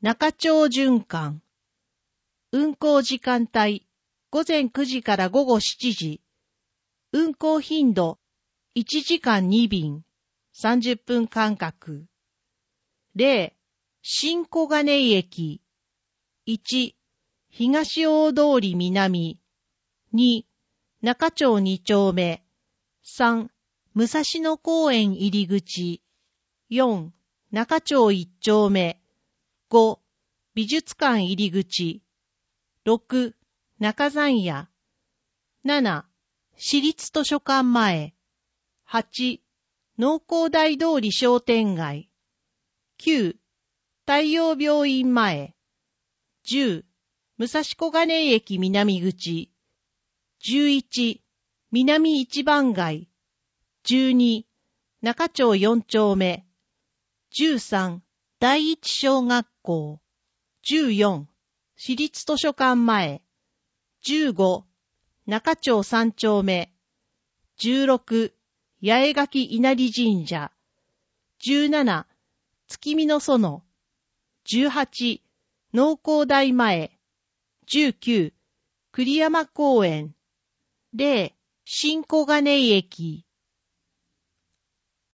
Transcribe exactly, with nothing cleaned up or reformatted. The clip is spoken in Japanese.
中町循環。運行時間帯、午前くじから午後しちじ。運行頻度、いちじかんにびん、さんじゅっぷん間隔。例、新小金井駅。いち、東大通り南。に、中町に丁目。さん、武蔵野公園入り口。よん、中町いち丁目。ご、美術館入り口。ろく、中山屋。なな、市立図書館前。はち、農工大通り商店街。きゅう、太陽病院前。じゅう、武蔵小金井駅南口。じゅういち、南一番街。じゅうに、中町よん丁目。じゅうさん、第一小学校。じゅうよん、市立図書館前。じゅうご、中町さん丁目。じゅうろく、八重垣稲荷神社。じゅうなな、月見の園。じゅうはち、農工大前。じゅうきゅう、栗山公園。れい、新小金井駅。